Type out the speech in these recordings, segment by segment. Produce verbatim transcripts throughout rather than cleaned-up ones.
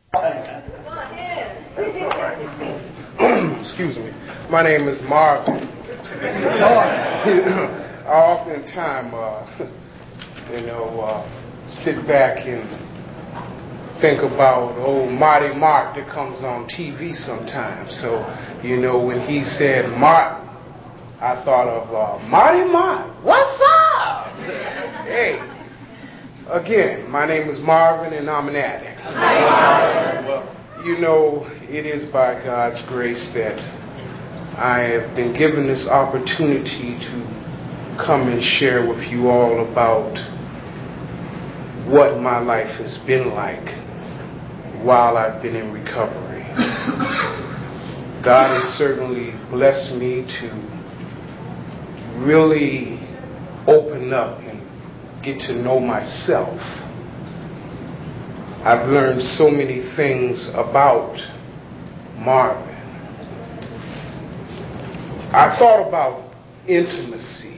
That's all right. Excuse me. My name is Marvin. I oftentimes, uh, you know, uh, sit back and think about old Marty Mark that comes on T V sometimes. So, you know, when he said Martin, I thought of uh, Marty Mark. What's up? Hey. Again, my name is Marvin and I'm an addict. Well, you know, it is by God's grace that I have been given this opportunity to come and share with you all about what my life has been like while I've been in recovery. God has certainly blessed me to really open up and get to know myself. I've learned so many things about Marvin. I thought about intimacy.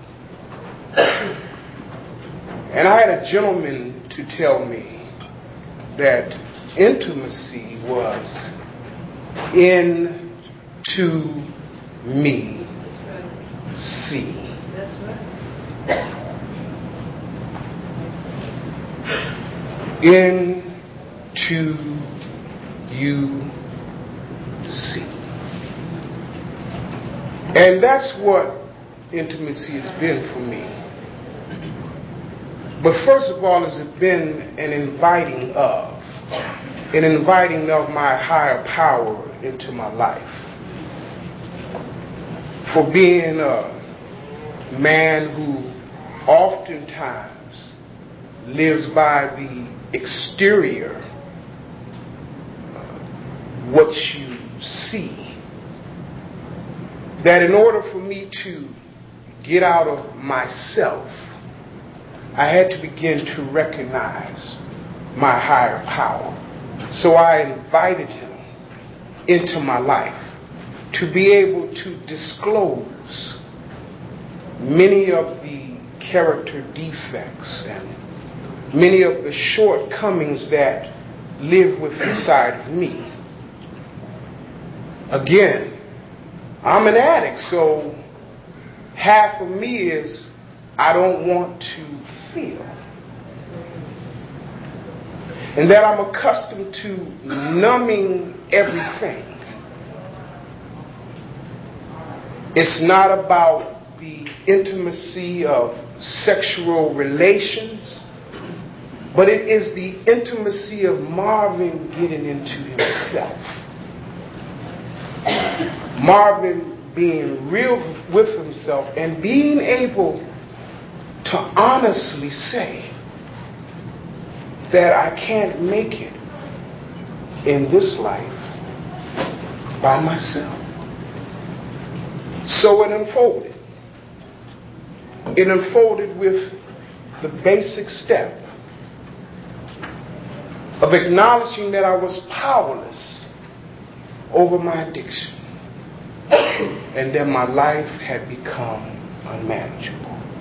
And I had a gentleman to tell me that intimacy was into me. See. That's right. Into you see. And that's what intimacy has been for me. But first of all, has it been an inviting of, an inviting of my higher power into my life. For being a man who oftentimes lives by the exterior, uh, what you see, that in order for me to get out of myself, I had to begin to recognize my higher power. So I invited him into my life to be able to disclose many of the character defects and many of the shortcomings that live within inside of me. Again, I'm an addict, so half of me is I don't want to feel. And that I'm accustomed to numbing everything. It's not about the intimacy of sexual relations, but it is the intimacy of Marvin getting into himself. Marvin being real with himself and being able to honestly say that I can't make it in this life by myself. So it unfolded. It unfolded with the basic step of acknowledging that I was powerless over my addiction and that my life had become unmanageable.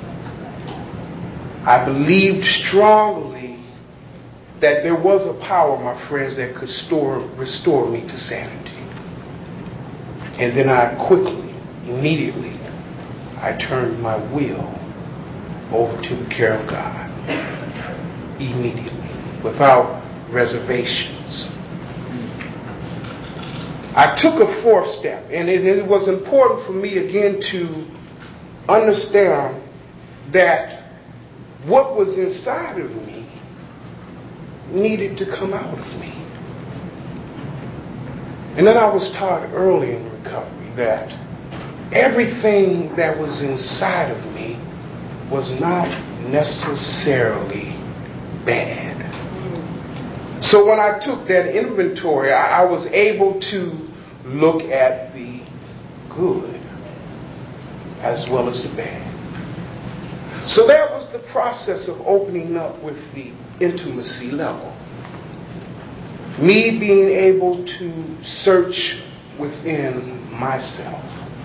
I believed strongly that there was a power, my friends, that could store, restore me to sanity. And then I quickly, immediately, I turned my will over to the care of God. Immediately, without reservations. I took a fourth step, and it, it was important for me again to understand that what was inside of me needed to come out of me. And then I was taught early in recovery that everything that was inside of me was not necessarily bad. So when I took that inventory, I, I was able to look at the good as well as the bad. So that was the process of opening up with the intimacy level. Me being able to search within myself.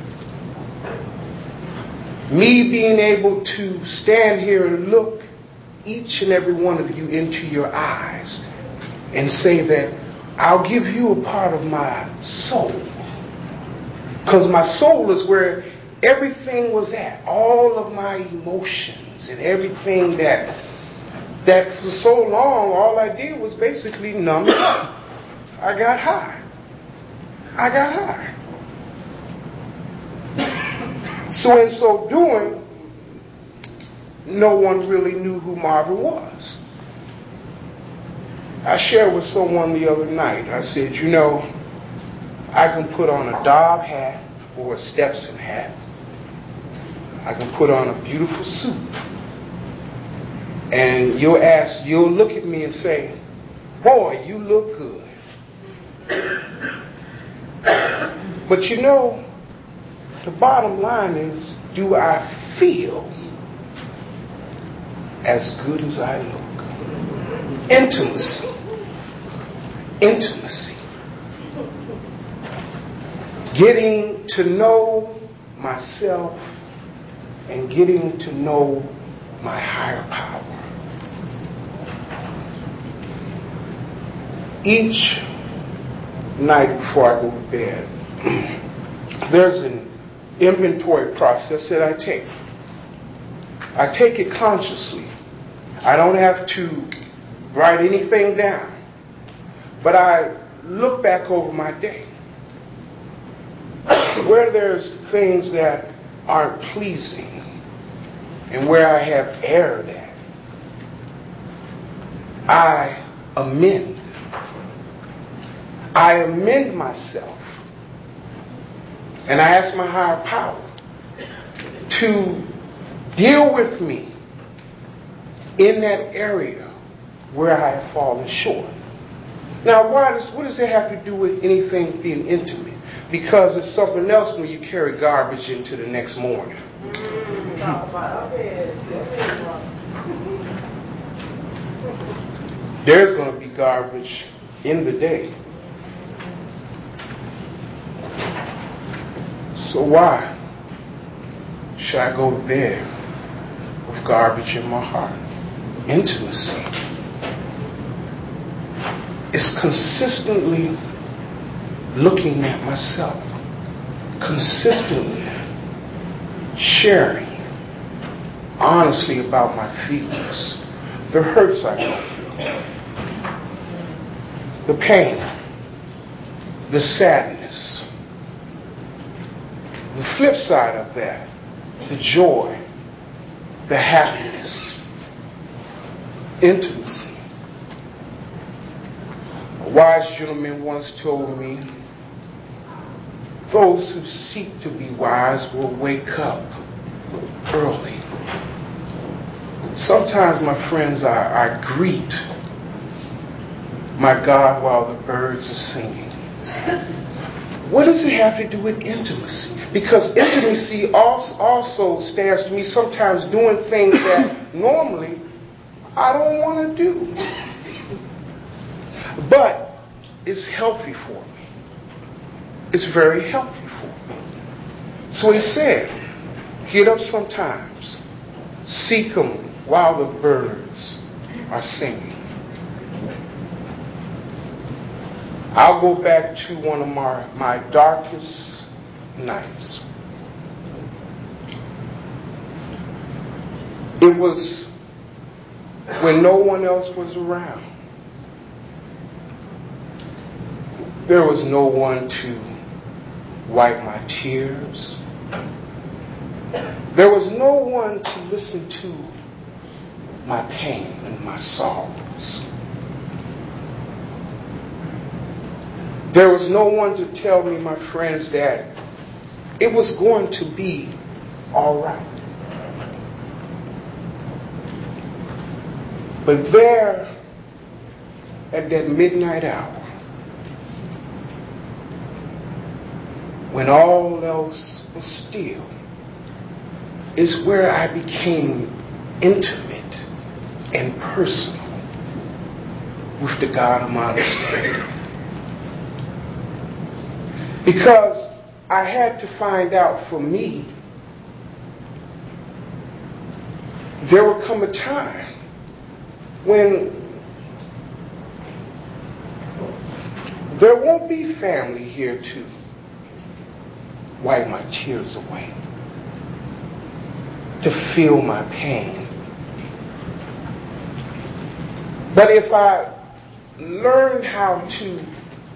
Me being able to stand here and look each and every one of you into your eyes and say that I'll give you a part of my soul. Because my soul is where everything was at. All of my emotions and everything that, that for so long, all I did was basically numb it up. I got high. I got high. So in so doing, no one really knew who Marvin was. I shared with someone the other night. I said, you know, I can put on a Dobb hat or a Stetson hat. I can put on a beautiful suit. And you'll ask, you'll look at me and say, boy, you look good. But you know, the bottom line is, do I feel as good as I look? Intimacy. Intimacy. Getting to know myself and getting to know my higher power. Each night before I go to bed, there's an inventory process that I take. I take it consciously. I don't have to write anything down. But I look back over my day. Where there's things that aren't pleasing and where I have erred at, I amend. I amend myself. And I ask my higher power to deal with me in that area where I have fallen short. Now, why does, what does it have to do with anything being intimate? Because it's something else when you carry garbage into the next morning. There's going to be garbage in the day. So why should I go to bed with garbage in my heart? Intimacy. It's consistently looking at myself, consistently sharing honestly about my feelings, the hurts I go through, the pain, the sadness, the flip side of that, the joy, the happiness, intimacy. A wise gentleman once told me, those who seek to be wise will wake up early. Sometimes, my friends, I, I greet my God while the birds are singing. What does it have to do with intimacy? Because intimacy also stands to me sometimes doing things that normally I don't want to do. But it's healthy for me. It's very healthy for me. So he said, get up sometimes. Seek them while the birds are singing. I'll go back to one of my, my darkest nights. It was when no one else was around. There was no one to wipe my tears. There was no one to listen to my pain and my sorrows. There was no one to tell me, my friends, that it was going to be all right. But there, at that midnight hour, when all else was still, is where I became intimate and personal with the God of my understanding. Because I had to find out for me, there would come a time when There won't be family here to wipe my tears away, to feel my pain. But if I learned how to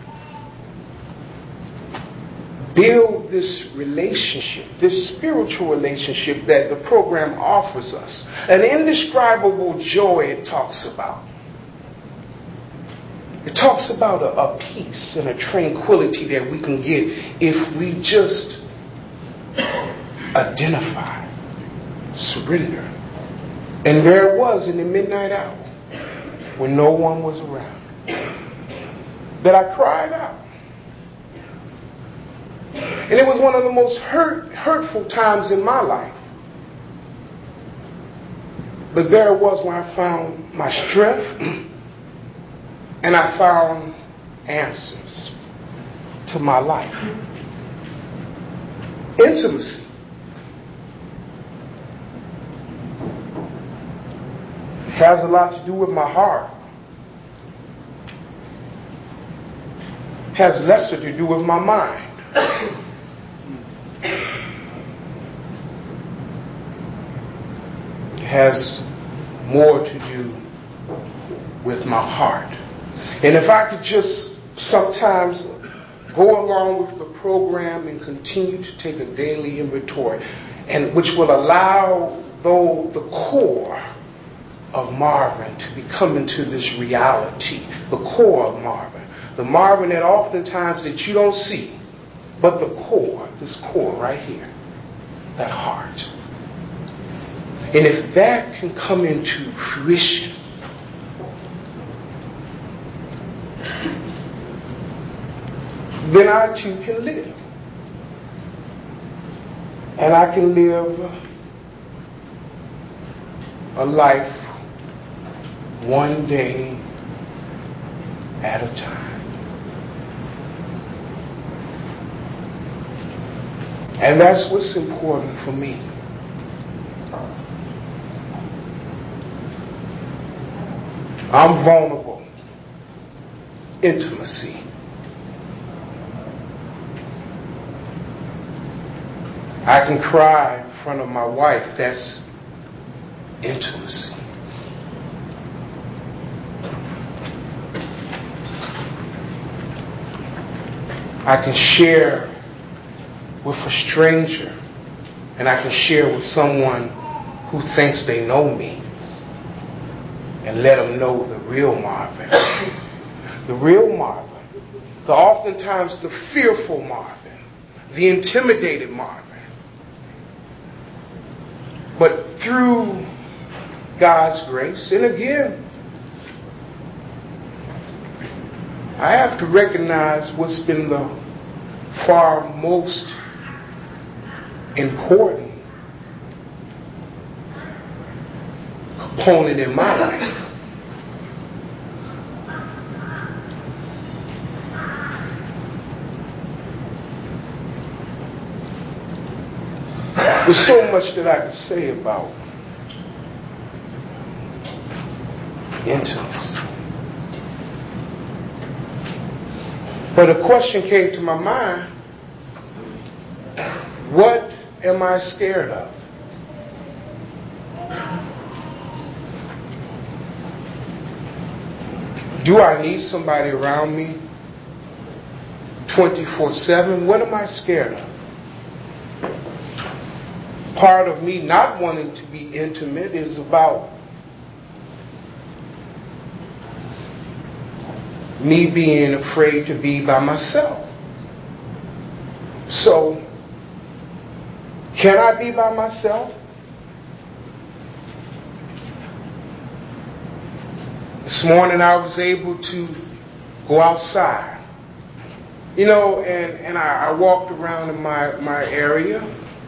build this relationship, this spiritual relationship that the program offers us, an indescribable joy it talks about. It talks about a, a peace and a tranquility that we can get if we just identify, surrender. And there it was in the midnight hour when no one was around, that I cried out. And it was one of the most hurt, hurtful times in my life. But there it was when I found my strength and I found answers to my life. Intimacy. Has a lot to do with my heart. Has lesser to do with my mind. It has more to do with my heart. And if I could just sometimes go along with the program and continue to take a daily inventory, and which will allow though the core of Marvin to become into this reality, the core of Marvin, the Marvin that oftentimes that you don't see, but the core, this core right here, that heart. And if that can come into fruition, then I too can live. And I can live a life one day at a time. And that's what's important for me. I'm vulnerable. Intimacy. I can cry in front of my wife. That's intimacy. I can share with a stranger, and I can share with someone who thinks they know me, and let them know the real Marvin. The real Marvin. The oftentimes the fearful Marvin. The intimidated Marvin. But through God's grace, and again, I have to recognize what's been the far most important component in my life. There's so much that I could say about intimacy. But a question came to my mind. What am I scared of? Do I need somebody around me twenty-four seven? What am I scared of? Part of me not wanting to be intimate is about me being afraid to be by myself. So, can I be by myself? This morning I was able to go outside. You know, and, and I, I walked around in my, my area.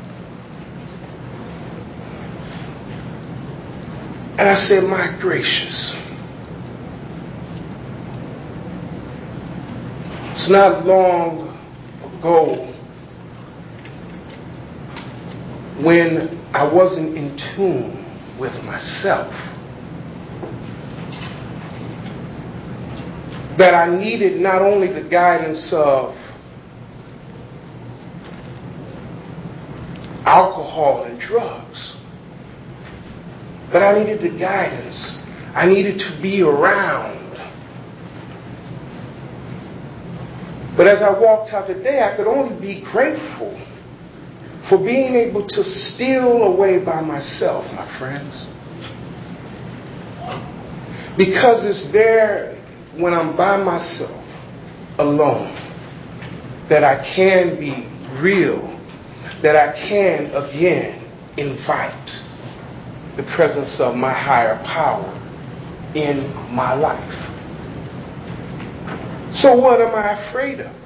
And I said, my gracious. It's not long ago when I wasn't in tune with myself. that I needed not only the guidance of alcohol and drugs, but I needed the guidance. I needed to be around. But as I walked out today, I could only be grateful for being able to steal away by myself, my friends. Because it's there when I'm by myself, alone, that I can be real, that I can again invite the presence of my higher power in my life. So what am I afraid of?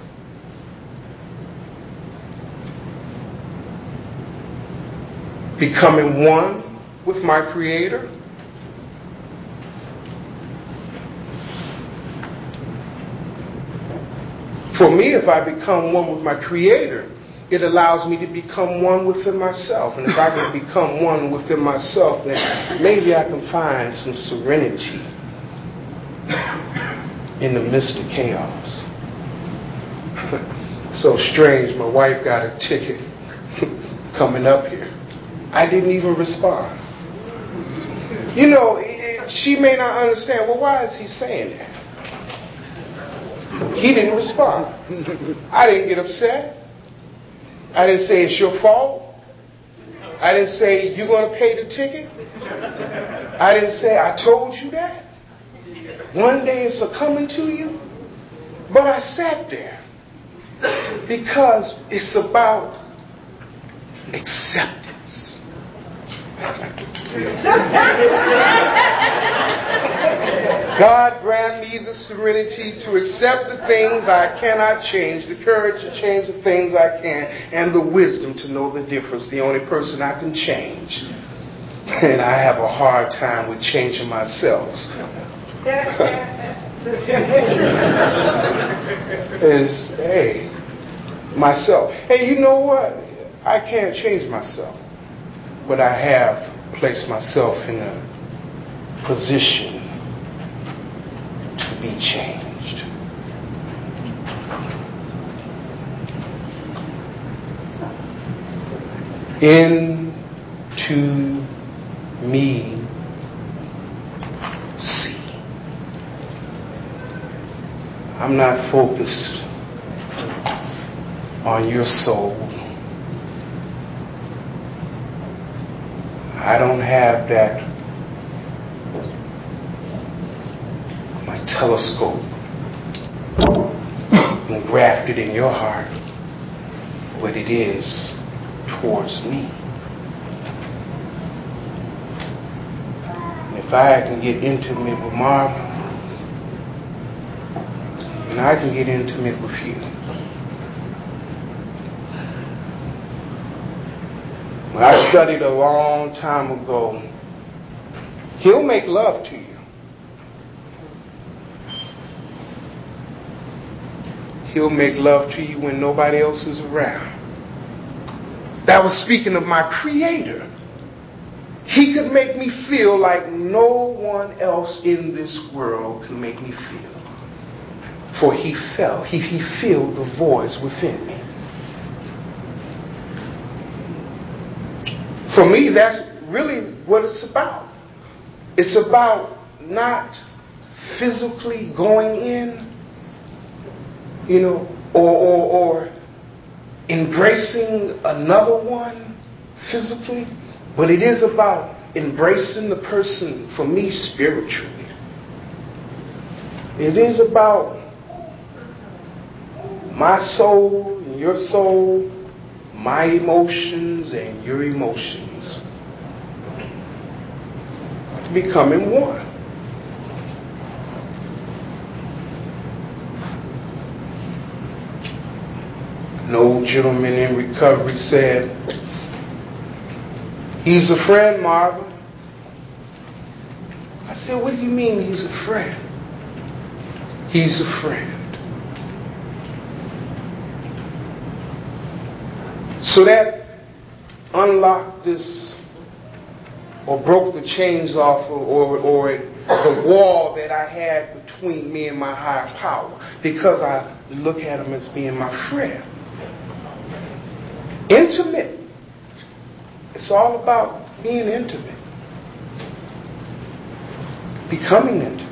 Becoming one with my Creator? For me, if I become one with my Creator, it allows me to become one within myself. And if I can become one within myself, then maybe I can find some serenity in the midst of chaos. So strange, my wife got a ticket coming up here. I didn't even respond. You know, it, she may not understand, well, why is he saying that? He didn't respond. I didn't get upset. I didn't say it's your fault. I didn't say you're going to pay the ticket. I didn't say I told you that. One day it's a coming to you. But I sat there because it's about acceptance. God grant me the serenity to accept the things I cannot change, the courage to change the things I can, and the wisdom to know the difference. The only person I can change, and I have a hard time with changing myself, is, hey, myself. Hey, you know what? I can't change myself, but I have placed myself in a position to be changed. Into me see. I'm not focused on your soul. I don't have that, my telescope engrafted in your heart, what it is towards me. And if I can get intimate with Marvin, then I can get intimate with you. When I studied a long time ago, He'll make love to you. He'll make love to you when nobody else is around. That was speaking of my Creator. He could make me feel like no one else in this world can make me feel. For He felt, He, he filled the voids within me. For me, that's really what it's about. It's about not physically going in, you know, or, or, or embracing another one physically, but it is about embracing the person, for me, spiritually. It is about my soul and your soul, my emotions and your emotions, becoming one. An old gentleman in recovery said, "He's a friend, Marvin." I said, "What do you mean he's a friend?" "He's a friend." So that unlocked this, or broke the chains off, or, or it the wall that I had between me and my higher power, because I look at him as being my friend. Intimate. It's all about being intimate. Becoming intimate.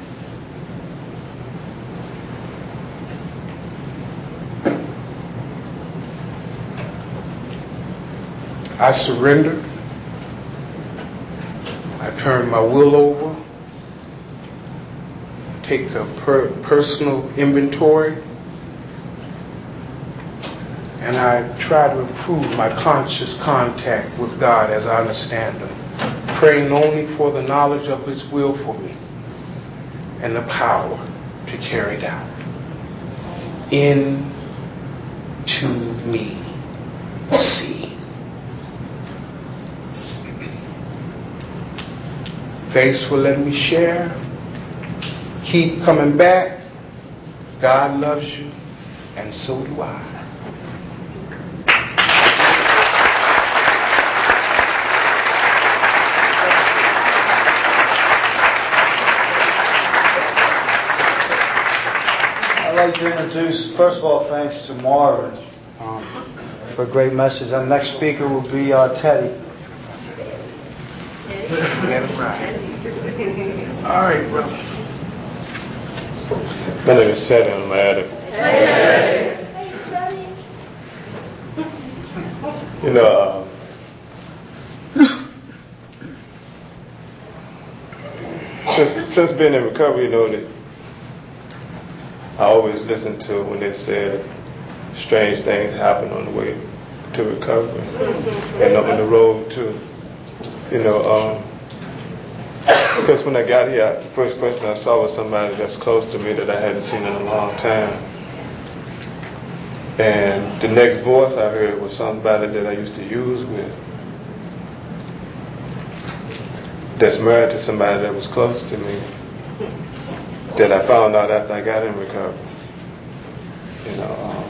I surrendered. I turned my will over. Take a per- personal inventory. And I try to improve my conscious contact with God as I understand Him. Praying only for the knowledge of His will for me and the power to carry it out. Into me. See. Thanks for letting me share. Keep coming back. God loves you, and so do I. I'd like to introduce, first of all, thanks to Marvin um, for a great message. Our next speaker will be uh, Teddy. Get it right. All right, brother. My name is Teddy, and I'm an addict. You know, uh, since since being in recovery, you know that I always listen to when they said strange things happen on the way to recovery and on the road too. You know, um, because when I got here, the first person I saw was somebody that's close to me that I hadn't seen in a long time. And the next voice I heard was somebody that I used to use with, that's married to somebody that was close to me, that I found out after I got in recovery. You know, um,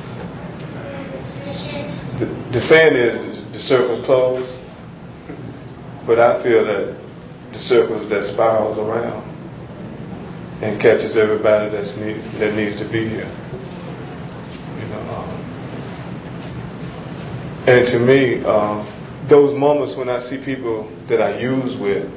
the, the saying is the circle's closed. But I feel that the circles that spirals around and catches everybody that's need, that needs to be here. You know, um, and to me, um, those moments when I see people that I use with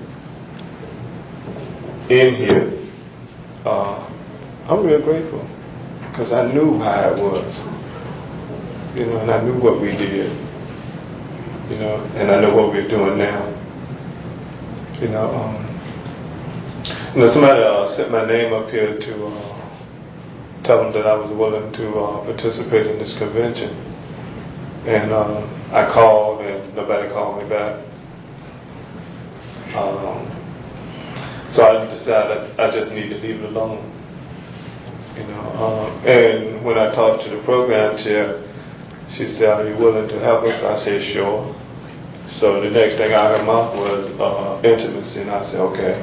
in here, uh, I'm real grateful because I knew how it was. You know, and I knew what we did. You know, and I know what we're doing now. You know, um, you know, somebody uh, sent my name up here to uh, tell them that I was willing to uh, participate in this convention, and uh, I called and nobody called me back. Um, so I decided I just need to leave it alone. You know, um, and when I talked to the program chair, she said, "Are you willing to help us?" I said, "Sure." So the next thing out of her mouth was uh, intimacy, and I said, okay.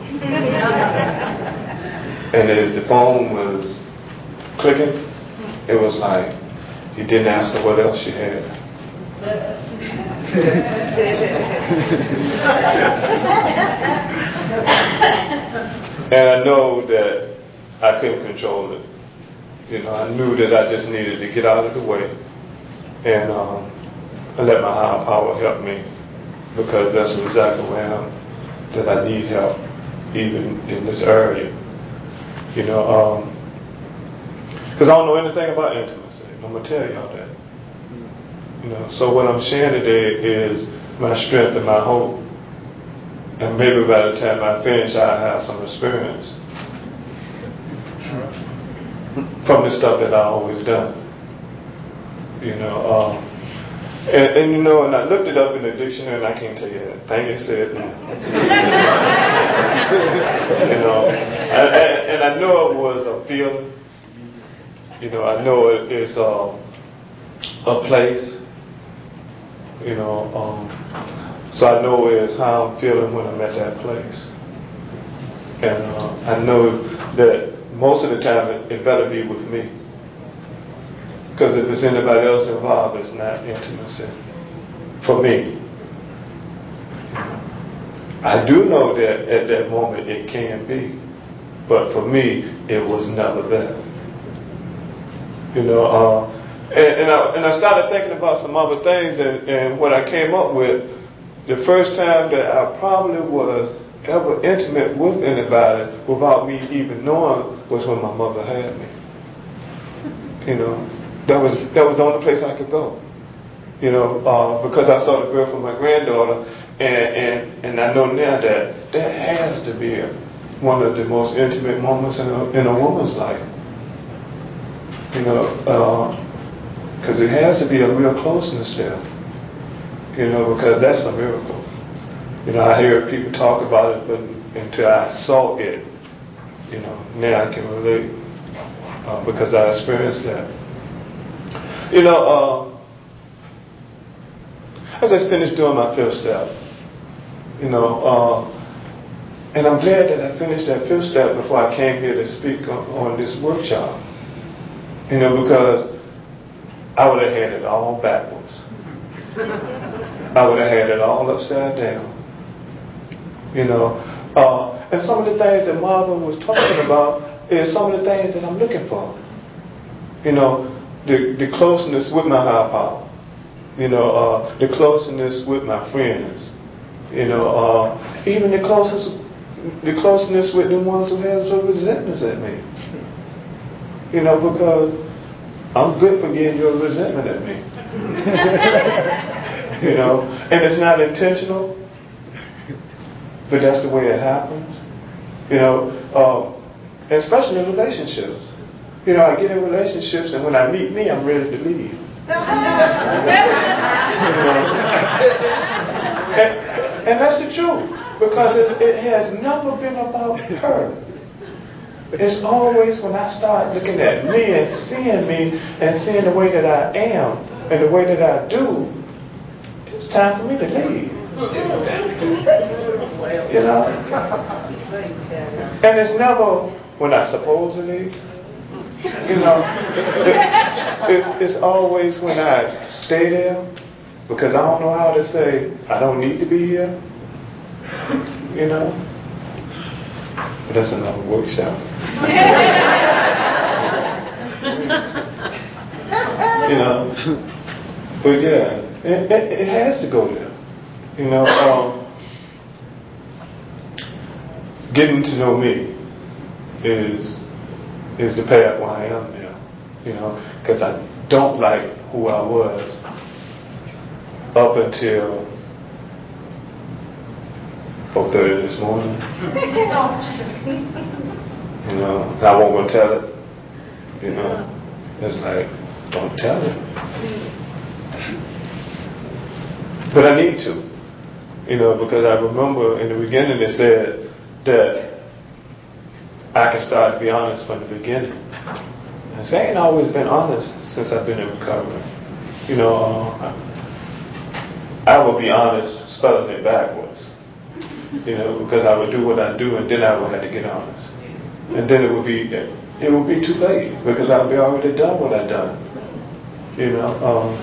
And as the phone was clicking, it was like, you didn't ask her what else she had. And I know that I couldn't control it. You know, I knew that I just needed to get out of the way and um, and let my higher power help me, because that's exactly where I am, that I need help, even in this area. You know, because um, I don't know anything about intimacy. I'm going to tell y'all that. You know, so what I'm sharing today is my strength and my hope. And maybe by the time I finish, I'll have some experience from the stuff that I've always done. You know, um, And, and you know, and I looked it up in the dictionary, and I can't tell you that thing it said. You know, and, and I know it was a feeling. You know, I know it is uh, a place. You know, um, so I know it's how I'm feeling when I'm at that place, and uh, I know that most of the time it, it better be with me. Because if it's anybody else involved, it's not intimacy for me. I do know that at that moment it can be, but for me, it was never there. You know, uh, and, and, I, and I started thinking about some other things, and, and what I came up with, the first time that I probably was ever intimate with anybody without me even knowing was when my mother had me. You know, that was that was the only place I could go. You know, uh, because I saw the birth of my granddaughter, and, and, and I know now that that has to be one of the most intimate moments in a, in a woman's life. You know, because uh, it has to be a real closeness there. You know, because that's a miracle. You know, I hear people talk about it, but until I saw it, you know, now I can relate uh, because I experienced that. You know, uh, I just finished doing my fifth step. You know, uh, and I'm glad that I finished that fifth step before I came here to speak on, on this workshop. You know, because I would have had it all backwards. I would have had it all upside down. You know, uh, and some of the things that Marvin was talking about is some of the things that I'm looking for. You know, the, the closeness with my higher power. You know, uh, the closeness with my friends. You know, uh, even the closeness, the closeness with the ones who have the resentments at me. You know, because I'm good for getting your resentment at me. You know, and it's not intentional, but that's the way it happens. You know, uh, especially in relationships. You know, I get in relationships, and when I meet me, I'm ready to leave. You know? and, and that's the truth, because it, it has never been about her. It's always when I start looking at me and seeing me and seeing the way that I am and the way that I do, it's time for me to leave. You know? And it's never when I'm supposed to leave. You know? It, it's, it's always when I stay there because I don't know how to say, I don't need to be here. You know? But that's another workshop. You know? But yeah, it, it, it has to go there. You know, um, getting to know me is is the path where I am now. You know, because I don't like who I was up until four thirty this morning. You know, and I won't go tell it. You know, it's like, don't tell it. But I need to. You know, because I remember in the beginning it said that I can start to be honest from the beginning. And so I ain't always been honest since I've been in recovery. You know, uh, I would be honest spelling it backwards. You know, because I would do what I do and then I would have to get honest. And then it would be it would be too late because I would be already done what I've done. You know, um,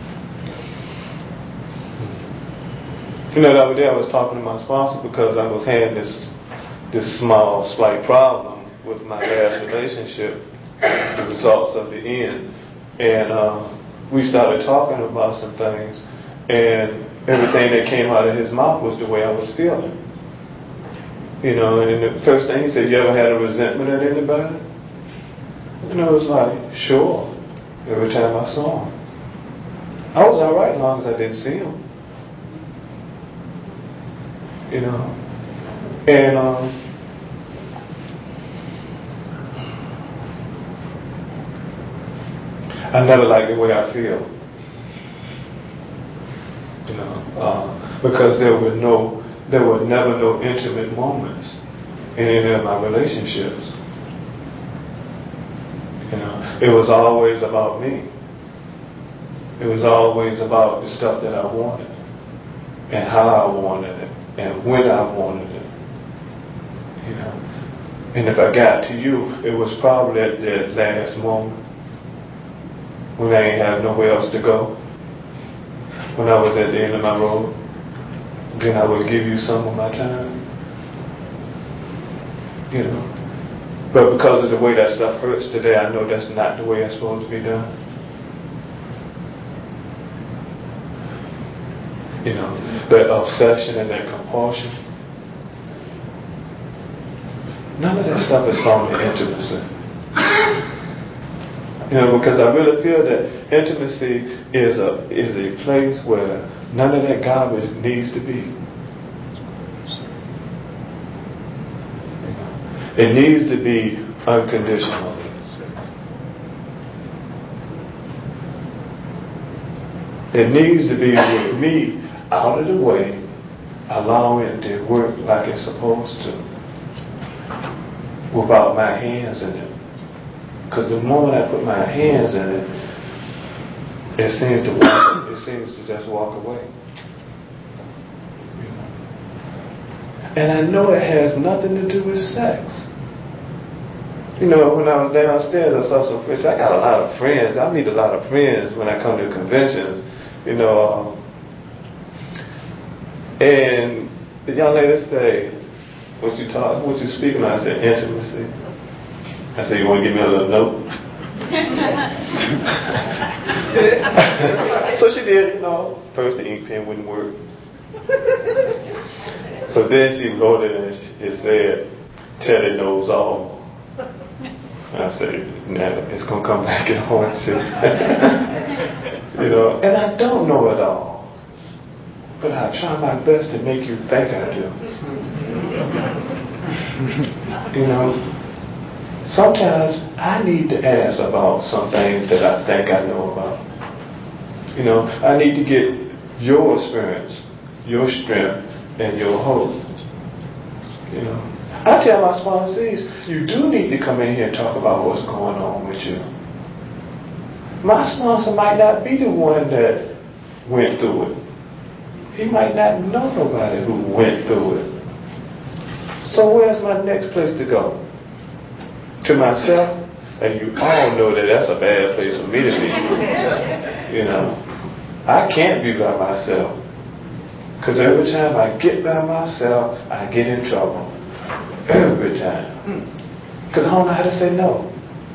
you know, the other day I was talking to my sponsor because I was having this this small, slight problem with my last relationship, the results of the end. And uh, we started talking about some things, and everything that came out of his mouth was the way I was feeling. You know, and the first thing he said, you ever had a resentment at anybody? And I was like, sure, every time I saw him. I was all right as long as I didn't see him. You know, and um, I never like the way I feel. You know, uh, because there were no, there were never no intimate moments in any of my relationships. You know, it was always about me. It was always about the stuff that I wanted and how I wanted it. And when I wanted it, you know. And if I got to you, it was probably at that last moment when I ain't have nowhere else to go, when I was at the end of my road. then I would give you some of my time. You know. But because of the way that stuff hurts today, I know that's not the way it's supposed to be done. You know, that obsession and that compulsion. None of that stuff is found in intimacy. You know, because I really feel that intimacy is a is a place where none of that garbage needs to be. You know, it needs to be unconditional. It needs to be with me out of the way, allowing it to work like it's supposed to, without my hands in it. Because the moment I put my hands in it, it seems to walk, it seems to just walk away. You know? And I know it has nothing to do with sex. You know, when I was downstairs, I saw some friends. I got a lot of friends. I meet a lot of friends when I come to conventions. You know, um, and the young lady say, "What you talk? What you speaking on?" I said, "Intimacy." I said, "You want to give me a little note?" So she did. You know, first the ink pen wouldn't work. So then she wrote it and it said, "Teddy knows all." And I said, "Nah, it's gonna come back and haunt you." You know, and I don't know it all. But I try my best to make you think I do. You know, sometimes I need to ask about some things that I think I know about. You know, I need to get your experience, your strength, and your hope. You know, I tell my sponsees, you do need to come in here and talk about what's going on with you. My sponsor might not be the one that went through it. He might not know nobody who went through it. So where's my next place to go? To myself? And you all know that that's a bad place for me to be. You know, I can't be by myself. Because every time I get by myself, I get in trouble. Every time. Because I don't know how to say no.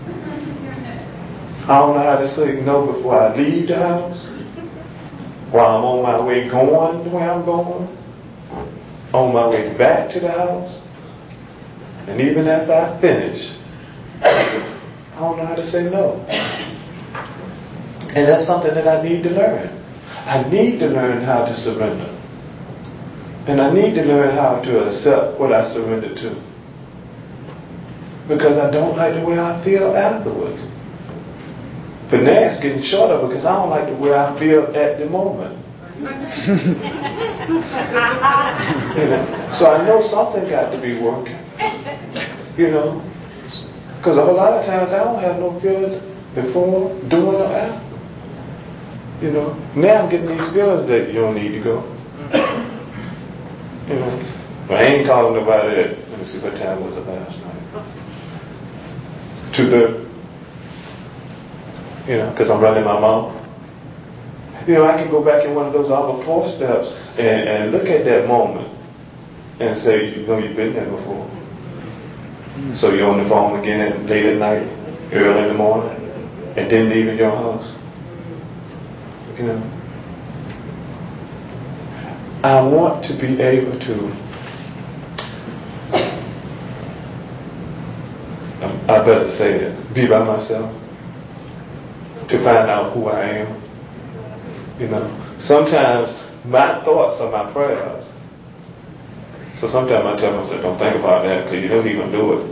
I don't know how to say no before I leave the house. While I'm on my way going where I'm going, on my way back to the house, and even after I finish, I don't know how to say no. And that's something that I need to learn. I need to learn how to surrender. And I need to learn how to accept what I surrender to. Because I don't like the way I feel afterwards. But now it's getting shorter because I don't like the way I feel at the moment. You know? So I know something got to be working. You know? Because a whole lot of times I don't have no feelings before, during, or after. You know? Now I'm getting these feelings that you don't need to go. You know? But I ain't calling nobody at, let me see, what time was it last night? two thirty. You know, because I'm running my mouth. You know, I can go back in one of those other four steps and, and look at that moment and say, you know, you've been there before. Mm. So you're on the phone again at, late at night, early in the morning, and then leaving your house. You know, I want to be able to. I better say it. Be by myself. To find out who I am. You know, sometimes my thoughts are my prayers. So sometimes I tell myself, don't think about that because you know he's going to do it.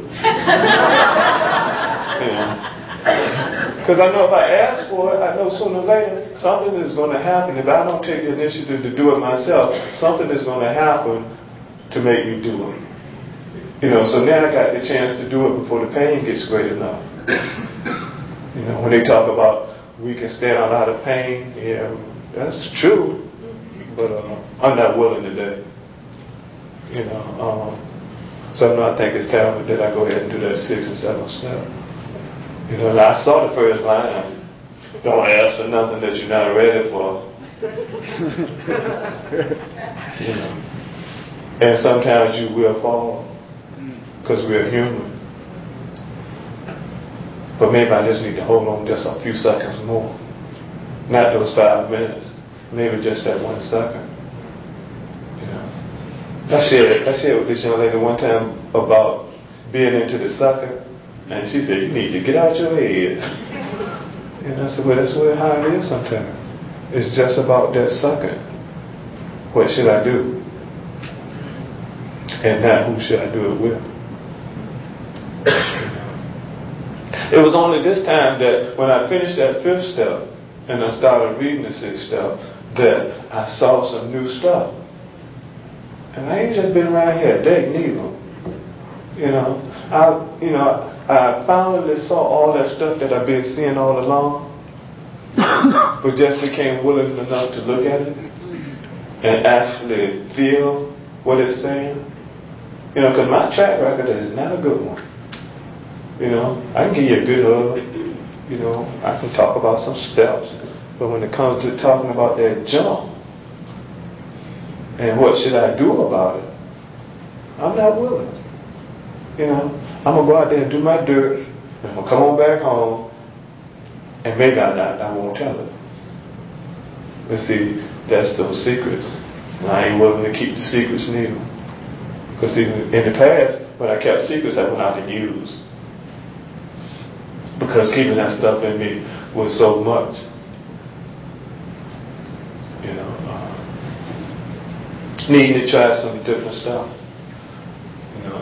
You know, because I know if I ask for it, I know sooner or later something is going to happen. If I don't take the initiative to do it myself, something is going to happen to make me do it. You know, so now I got the chance to do it before the pain gets great enough. You know, when they talk about we can stand a lot of pain, yeah, that's true. But uh, I'm not willing today. You know, um, so no, I think it's time that I go ahead and do that six and seven step. You know, and I saw the first line. Don't ask for nothing that you're not ready for. You know? And sometimes you will fall because we're human. But maybe I just need to hold on just a few seconds more. Not those five minutes. Maybe just that one second. You know. I shared, I shared with this young lady one time about being into the sucker, and she said, "You need to get out your head." And I said, "Well, that's what how it is sometimes. It's just about that sucker. What should I do? And not who should I do it with?" It was only this time that when I finished that fifth step and I started reading the sixth step that I saw some new stuff. And I ain't just been around here a day neither. You know, I you know I finally saw all that stuff that I've been seeing all along, but just became willing enough to look at it and actually feel what it's saying. You know, because my track record is not a good one. You know, I can give you a good hug. You know, I can talk about some steps. But when it comes to talking about that jump and what should I do about it, I'm not willing. You know, I'm going to go out there and do my dirt. And I'm going to come on back home. And maybe I'm not, I won't tell it. But see, that's those secrets. And I ain't willing to keep the secrets neither. Because see, in the past, when I kept secrets, I went out and used. Because keeping that stuff in me was so much. You know, uh, needing to try some different stuff. You know,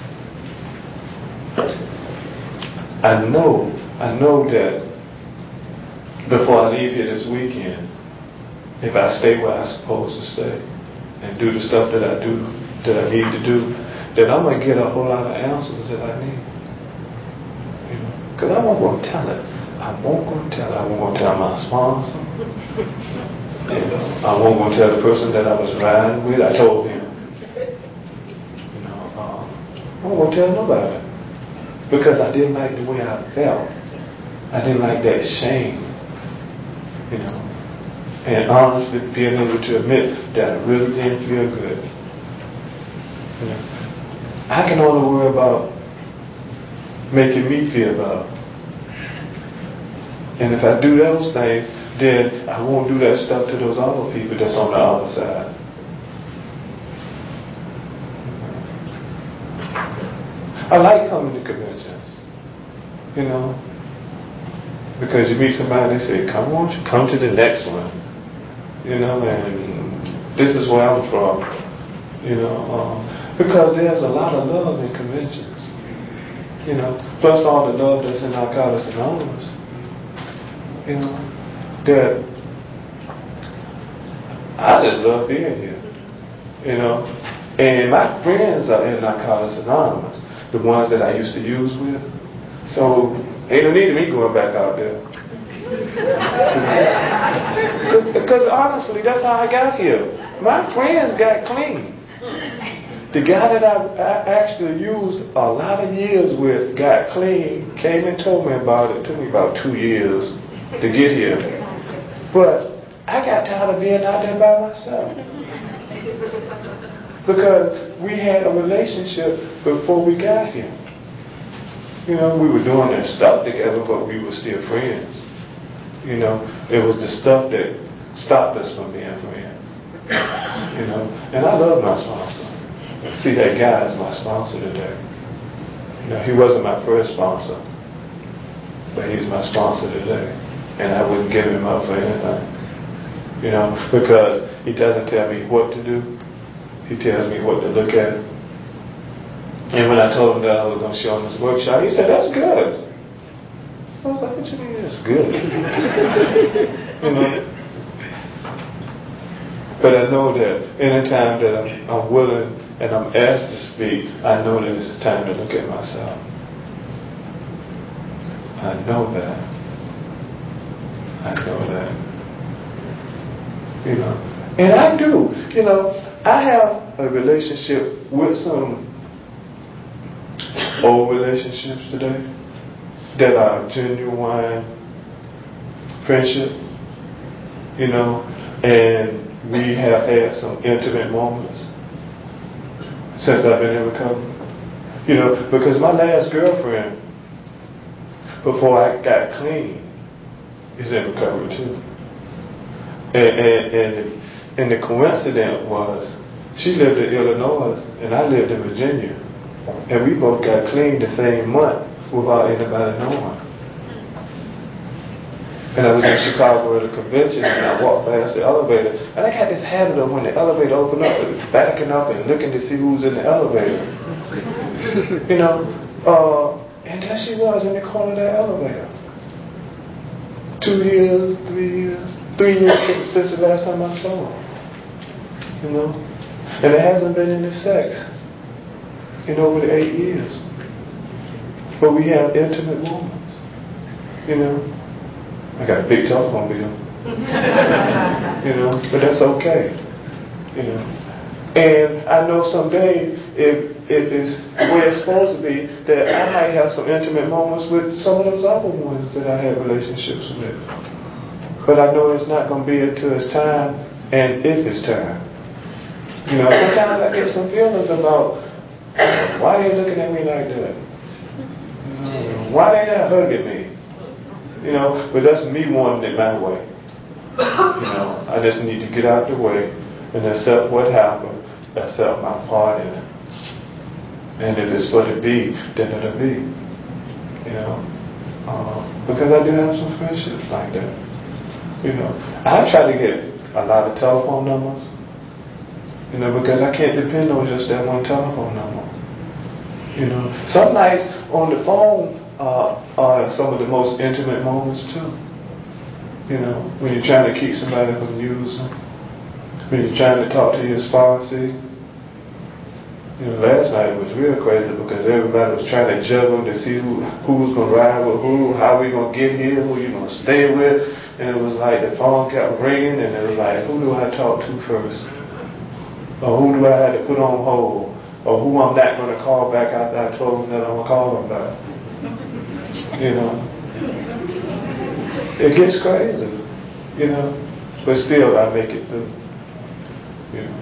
I know, I know that before I leave here this weekend, if I stay where I'm supposed to stay and do the stuff that I do, that I need to do, then I'm going to get a whole lot of answers that I need. Because I won't go tell it. I won't go tell it. I won't go tell my sponsor. You know, I won't go tell the person that I was riding with. I told him. You know, uh, I won't go tell nobody. Because I didn't like the way I felt. I didn't like that shame. You know. And honestly being able to admit that I really didn't feel good. You know. I can only worry about making me feel better. And if I do those things, then I won't do that stuff to those other people that's on the other side. I like coming to conventions, you know, because you meet somebody and they say, come on, come to the next one, you know, and this is where I'm from, you know, um, because there's a lot of love in conventions. You know, plus all the love that's in Narcotics Anonymous. You know, that I just love being here. You know, and my friends are in Narcotics Anonymous, the ones that I used to use with. So ain't no need of me going back out there. Because honestly, that's how I got here. My friends got clean. The guy that I, I actually used a lot of years with got clean, came and told me about it. It took me about two years to get here. But I got tired of being out there by myself. Because we had a relationship before we got here. You know, we were doing that stuff together, but we were still friends. You know, it was the stuff that stopped us from being friends. You know, and I love my sponsor. See, that guy is my sponsor today. You know, he wasn't my first sponsor, but he's my sponsor today. And I wouldn't give him up for anything. You know, because he doesn't tell me what to do. He tells me what to look at. And when I told him that I was going to show him this workshop, he said, that's good. I was like, what you mean that's good? You know? But I know that anytime that I'm, I'm willing and I'm asked to speak, I know that it's time to look at myself. I know that. I know that. You know. And I do. You know, I have a relationship with some old relationships today that are genuine friendship. You know, And we have had some intimate moments since I've been in recovery. You know, because my last girlfriend, before I got clean, is in recovery too. And, and, and, the, and the coincidence was, she lived in Illinois and I lived in Virginia. And we both got clean the same month without anybody knowing. And I was in Chicago at a convention and I walked past the elevator. And I got this habit of when the elevator opened up, it was backing up and looking to see who's in the elevator. You know, uh, and there she was in the corner of that elevator. Two years, three years, three years since, since the last time I saw her. You know? And it hasn't been any sex in over the eight years. But we have intimate moments. You know? I got a big telephone bill. You know? But that's okay. You know? And I know someday, if if it's the way it's supposed to be, that I might have some intimate moments with some of those other ones that I had relationships with. But I know it's not going to be until it's time, and if it's time. You know, sometimes I get some feelings about, why they looking at me like that? You know, why they not hugging me? You know, but that's me wanting it my way. You know, I just need to get out the way and accept what happened, accept my part in it. And if it's for to be, then it'll be. You know, uh, because I do have some friendships like that. You know, I try to get a lot of telephone numbers. You know, because I can't depend on just that one telephone number. You know, some nights on the phone uh, are some of the most intimate moments too. You know, when you're trying to keep somebody from using, when you're trying to talk to your spouse. You know, last night was real crazy because everybody was trying to juggle to see who who was going to ride with who, how we going to get here, who you going to stay with. And it was like the phone kept ringing and it was like, who do I talk to first? Or who do I have to put on hold? Or who I'm not going to call back after I told them that I'm going to call them back? You know? It gets crazy, you know? But still, I make it through. You know?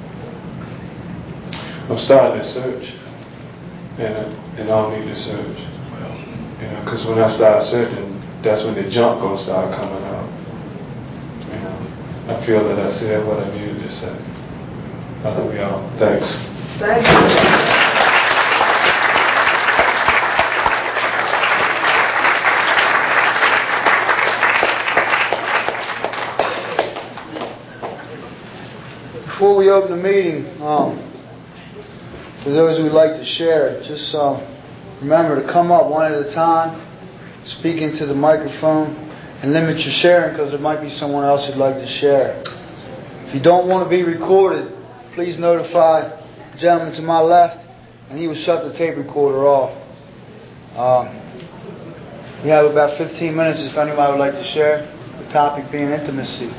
I'm starting to search, and and I don't need to search, you know, because when I start searching, that's when the junk gonna start coming out. You know, I feel that I said what I needed to say. I love y'all. Thanks. Thank you. Before we open the meeting, um, for those who would like to share, just uh, remember to come up one at a time, speak into the microphone, and limit your sharing because there might be someone else who'd like to share. If you don't want to be recorded, please notify the gentleman to my left, and he will shut the tape recorder off. Uh, we have about fifteen minutes if anybody would like to share, the topic being intimacy.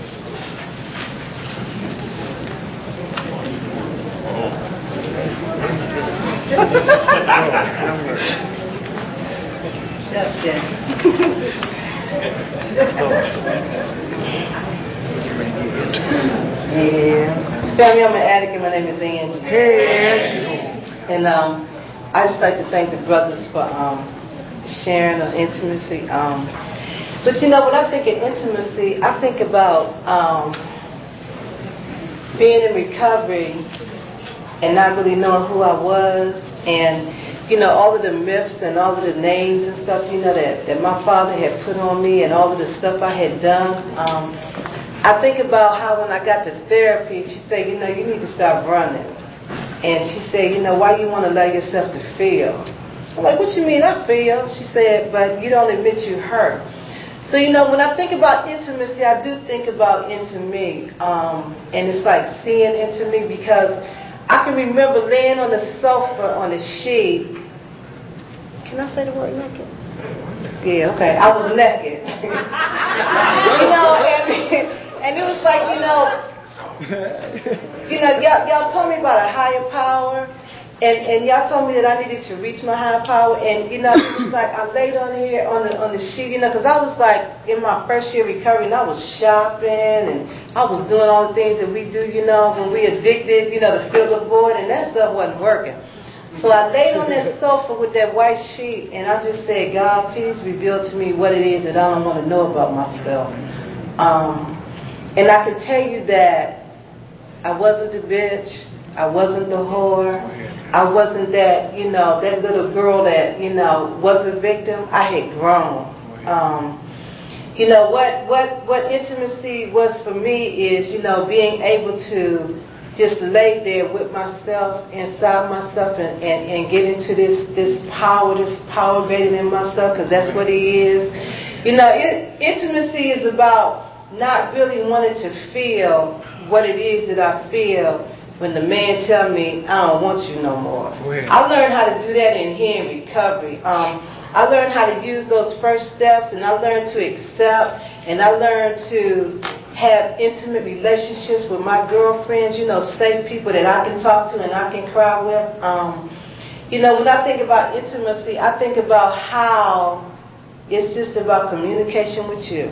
Yeah. Family, I'm an addict and my name is Angie. Hey, Angie. And um, I just like to thank the brothers for um, sharing on intimacy. Um, but you know, when I think of intimacy, I think about um, being in recovery and not really knowing who I was, and you know, all of the myths and all of the names and stuff, you know, that, that my father had put on me and all of the stuff I had done. Um, I think about how when I got to therapy, she said, you know, you need to stop running. And she said, you know, why you want to allow yourself to feel? I'm like, what you mean I feel? She said, but you don't admit you hurt. So, you know, when I think about intimacy, I do think about into me. Um, and it's like seeing into me because I can remember laying on the sofa on a sheet. Can I say the word naked? Yeah, okay. I was naked. You know, and, and it was like, you know, you know, y'all, y'all told me about a higher power, And, and y'all told me that I needed to reach my higher power, and you know, it was like I laid on here on the on the sheet, you know, because I was like in my first year recovery, and I was shopping, and I was doing all the things that we do, you know, when we addicted, you know, to fill the void, and that stuff wasn't working. So I laid on that sofa with that white sheet, and I just said, God, please reveal to me what it is that I don't want to know about myself. Um, and I can tell you that I wasn't the bitch, I wasn't the whore. I wasn't that, you know, that little girl that, you know, was a victim. I had grown. Um, you know, what, what, what intimacy was for me is, you know, being able to just lay there with myself, inside myself, and, and, and get into this, this power, this power greater than myself, because that's what it is. You know, it, intimacy is about not really wanting to feel what it is that I feel when the man tell me, I don't want you no more. I learned how to do that in here in recovery. Um, I learned how to use those first steps, and I learned to accept, and I learned to have intimate relationships with my girlfriends, you know, safe people that I can talk to and I can cry with. Um, you know, when I think about intimacy, I think about how it's just about communication with you.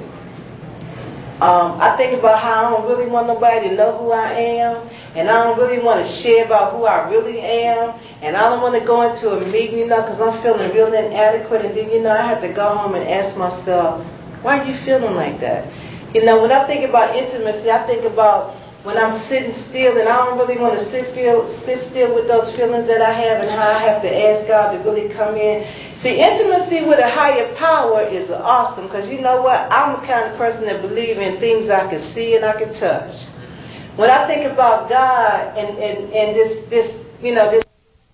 Um, I think about how I don't really want nobody to know who I am, and I don't really want to share about who I really am, and I don't want to go into a meeting, you know, because I'm feeling real inadequate, and then, you know, I have to go home and ask myself, why are you feeling like that? You know, when I think about intimacy, I think about when I'm sitting still, and I don't really want to sit, feel, sit still with those feelings that I have, and how I have to ask God to really come in. See, intimacy with a higher power is awesome, because you know what? I'm the kind of person that believes in things I can see and I can touch. When I think about God and, and, and this, this, you know, this,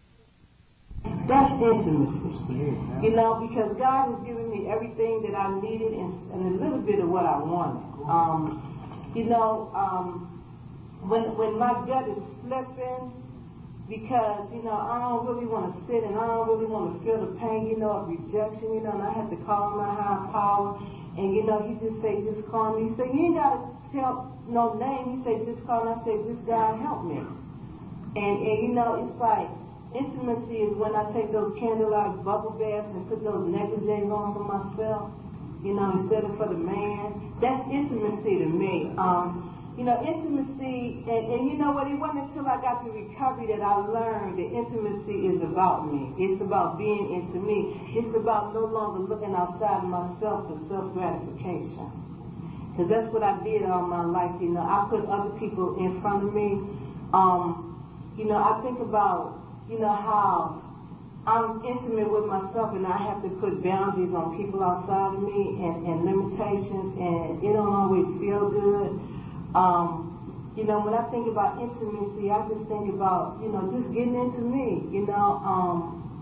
that's intimacy. You know, because God has given me everything that I needed and, and a little bit of what I wanted. Um, you know, um, when when my gut is flipping, because, you know, I don't really want to sit and I don't really want to feel the pain, you know, of rejection, you know, and I have to call my higher power. And, you know, he just say, just call me. He said, you ain't got to tell no name. He said, just call me. I said, just God help me. And, and, you know, it's like, intimacy is when I take those candlelight bubble baths and put those negligees on for myself, you know, instead of for the man. That's intimacy to me. Um, You know, intimacy, and, and you know what, it wasn't until I got to recovery that I learned that intimacy is about me. It's about being into me. It's about no longer looking outside of myself for self-gratification. Because that's what I did all my life, you know. I put other people in front of me. Um, you know, I think about, you know, how I'm intimate with myself and I have to put boundaries on people outside of me and, and limitations, and it don't always feel good. Um, you know, when I think about intimacy, I just think about, you know, just getting into me, you know. Um,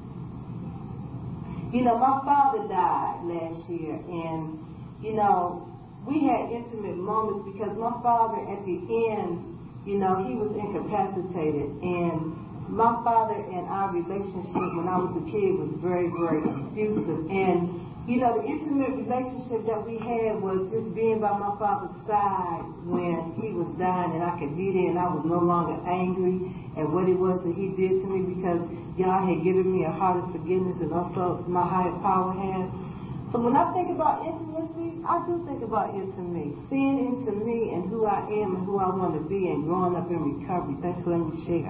you know, my father died last year, and, you know, we had intimate moments because my father at the end, you know, he was incapacitated, and my father and our relationship when I was a kid was very, very abusive. And you know, the intimate relationship that we had was just being by my father's side when he was dying, and I could be there and I was no longer angry at what it was that he did to me, because God had given me a heart of forgiveness, and also my higher power had. So when I think about intimacy, I do think about intimacy, seeing into me and who I am and who I want to be, and growing up in recovery. Thanks for letting me share.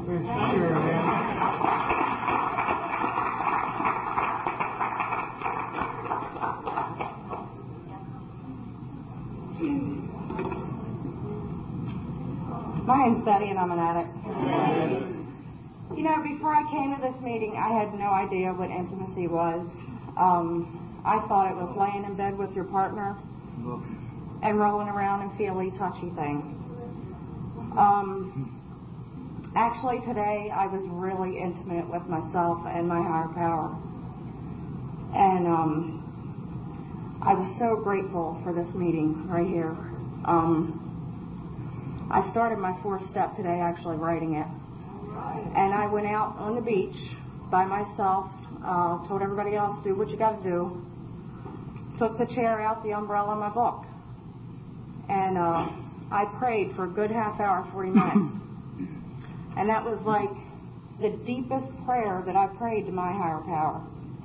My name's Betty, and I'm an addict. You know, before I came to this meeting, I had no idea what intimacy was. Um, I thought it was laying in bed with your partner and rolling around and feely, touchy thing. Um, actually, today, I was really intimate with myself and my higher power. And um, I was so grateful for this meeting right here. Um, I started my fourth step today actually writing it. And I went out on the beach by myself, uh, told everybody else, do what you got to do. Took the chair out, the umbrella, my book. And uh, I prayed for a good half hour, forty minutes. And that was like the deepest prayer that I prayed to my higher power.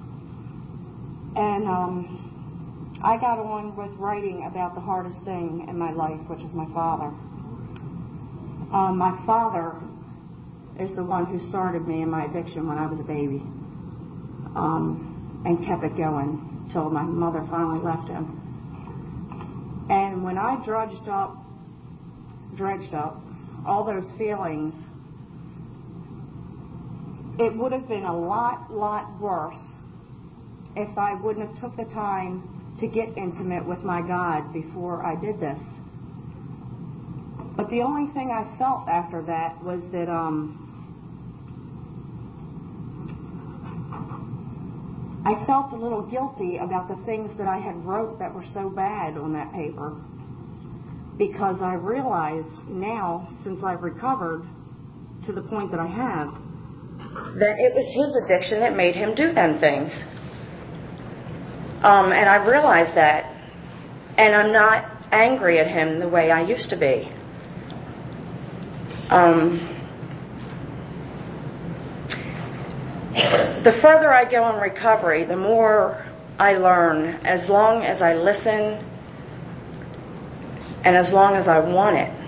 And um, I got on with writing about the hardest thing in my life, which is my father. Um, my father is the one who started me in my addiction when I was a baby, um, and kept it going until my mother finally left him. And when I dredged up, dredged up all those feelings, it would have been a lot, lot worse if I wouldn't have took the time to get intimate with my God before I did this. But the only thing I felt after that was that um, I felt a little guilty about the things that I had wrote that were so bad on that paper, because I realized now, since I've recovered to the point that I have, that it was his addiction that made him do them things. Um, and I realized that, and I'm not angry at him the way I used to be. Um, the further I go in recovery, the more I learn, as long as I listen and as long as I want it.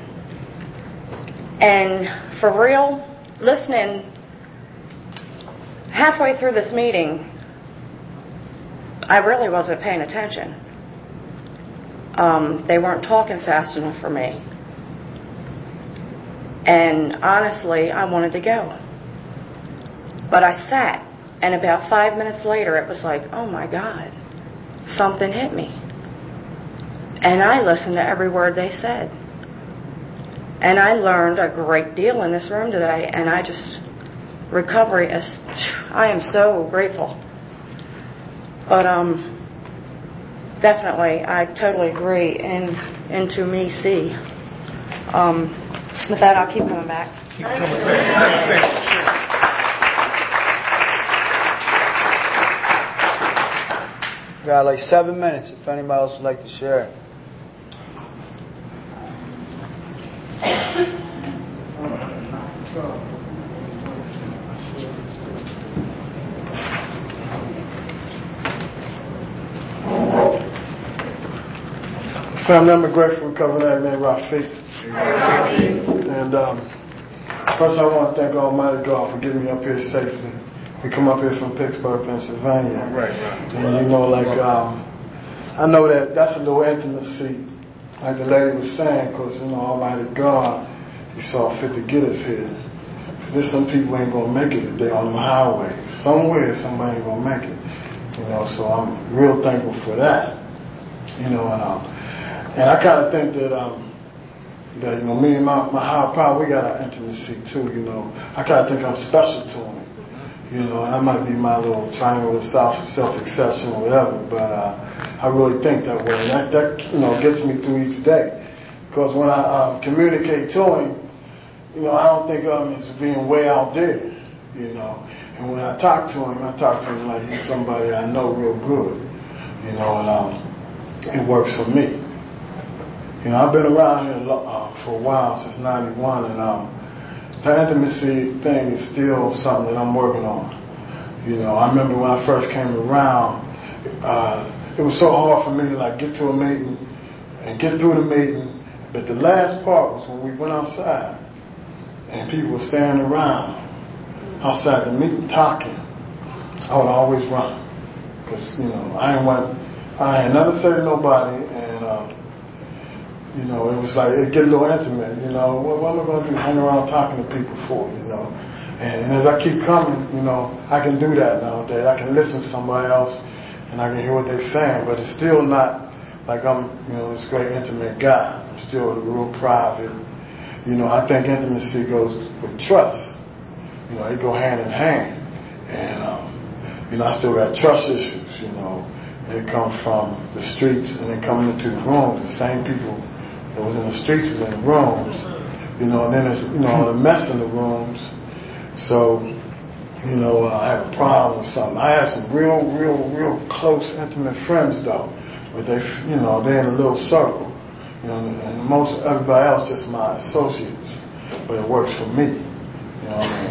And for real, listening, halfway through this meeting, I really wasn't paying attention. Um, they weren't talking fast enough for me. And honestly, I wanted to go. But I sat, and about five minutes later, it was like, oh my God, something hit me. And I listened to every word they said. And I learned a great deal in this room today, and I just, recovery is, I am so grateful. But um, definitely, I totally agree, and into me, see. Um, with that, I'll keep coming back. Keep coming back. We got like seven minutes if anybody else would like to share. Family, I'm grateful for covering that man, Rafiq. And um, first I want to thank Almighty God for getting me up here safely. We come up here from Pittsburgh, Pennsylvania. Right. And you know, like, um, I know that that's a little intimacy, like the lady was saying, because, you know, Almighty God, He saw fit to get us here. There's some people ain't going to make it today on the highway. Somewhere somebody ain't going to make it. You know, so I'm real thankful for that. You know, and um, And I kind of think that, um, that, you know, me and my, my higher power, we got our intimacy too, you know. I kind of think I'm special to him, you know, and that might be my little triangle of self, self-exception or whatever, but uh, I really think that way. And that, that, you know, gets me through each day. Because when I um, communicate to him, you know, I don't think of him as being way out there, you know. And when I talk to him, I talk to him like he's somebody I know real good, you know, and um, it works for me. You know, I've been around here uh, for a while, since ninety-one, and um, the intimacy thing is still something that I'm working on. You know, I remember when I first came around, uh, it was so hard for me to like get to a meeting and get through the meeting, but the last part was when we went outside and people were standing around outside the meeting talking. I would always run, because, you know, I ain't want, I ain't never said to nobody, and uh, you know, it was like, it get a little intimate, you know, what, what am I going to do, hang around talking to people for, you know, and, and as I keep coming, you know, I can do that nowadays. I can listen to somebody else, and I can hear what they're saying, but it's still not like I'm, you know, this great intimate guy. I'm still real private. You know, I think intimacy goes with trust. You know, they go hand in hand, and, um, you know, I still got trust issues, you know, they come from the streets, and they come into the rooms, the same people that was in the streets is in the rooms, you know, and then there's, you know, the mess in the rooms. So, you know, uh, I have a problem with something. I have some real, real, real close, intimate friends, though, but they, you know, they're in a little circle, you know, and most everybody else just my associates, but it works for me, you know what I mean?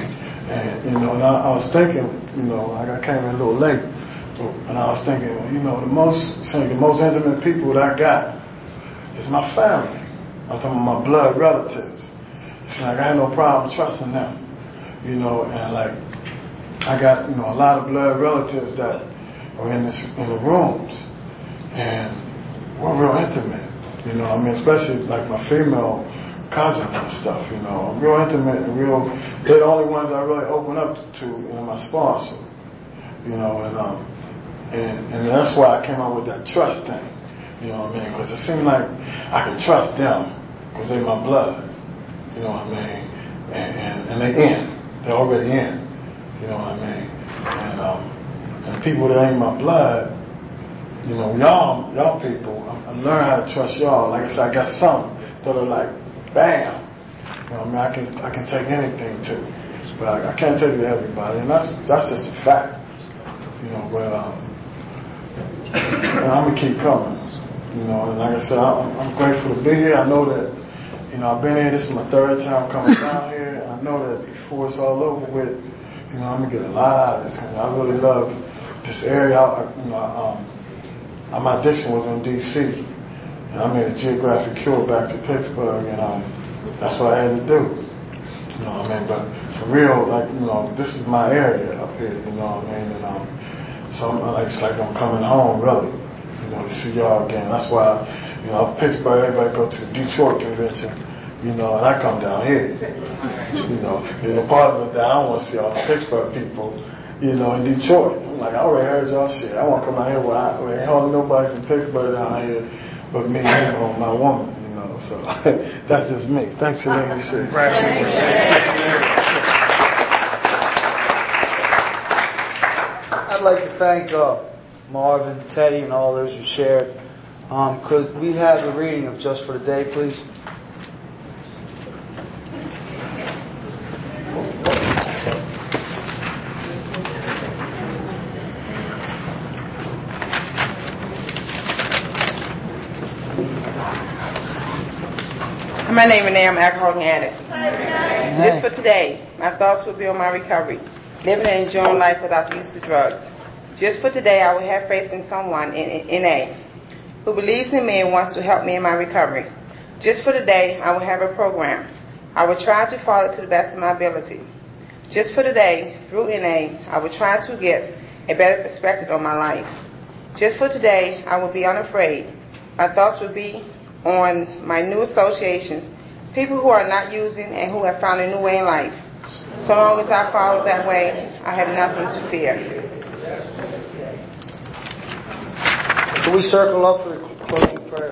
And, you know, and I, I was thinking, you know, like I came in a little late, and I was thinking, you know, the most, the most intimate people that I got is my family. I'm talking about my blood relatives. It's like I had no problem trusting them, you know, and like I got, you know, a lot of blood relatives that are in this in the rooms, and we're real intimate, you know. I mean, especially like my female cousins and stuff, you know. I'm real intimate and real. They're the only ones I really open up to, you know, my sponsor, you know, and um, and and that's why I came up with that trust thing, you know what I mean? Because it seemed like I could trust them because they're my blood, you know what I mean? And and, and they in, they're already in, you know what I mean? And um, and people that ain't my blood, you know, y'all y'all people, I, I learned how to trust y'all. Like I said, I got some that are like, bam, you know what I mean? I can I can take anything to, but I, I can't take it to everybody, and that's that's just a fact, you know. But um, and I'm gonna keep coming, you know. And like I said, I'm, I'm grateful to be here. I know that, you know, I've been here. This is my third time coming down here. And I know that before it's all over with, you know, I'm gonna get a lot out of this. Cause I really love this area. I, you know, um, my addiction was in D C and I made a geographic cure back to Pittsburgh, and um, that's what I had to do. You know what I mean? But for real, like, you know, this is my area up here, you know what I mean? And um, so I'm, like, it's like I'm coming home, really, you know, to see y'all again. That's why, you know, Pittsburgh, everybody go to the Detroit convention, you know, and I come down here. You know, and the part of it that I don't want to see all the Pittsburgh people, you know, in Detroit. I'm like, I already heard y'all shit. I want to come out here where I where ain't hardly nobody from Pittsburgh down here. But me, you know, my woman, you know, so that's just me. Thanks for letting me share. I'd like to thank uh, Marvin, Teddy, and all those who shared. Um, could we have the reading of Just for the Day, please? My name is Renee. I'm an alcoholic addict. Just for today, my thoughts will be on my recovery, living and enjoying life without the use of drugs. Just for today, I will have faith in someone in N A who believes in me and wants to help me in my recovery. Just for today, I will have a program. I will try to follow it to the best of my ability. Just for today, through N A, I will try to get a better perspective on my life. Just for today, I will be unafraid. My thoughts will be on my new associations, people who are not using and who have found a new way in life. So long as I follow that way, I have nothing to fear. Can we circle up for the closing prayer,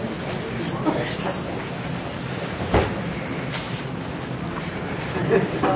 please?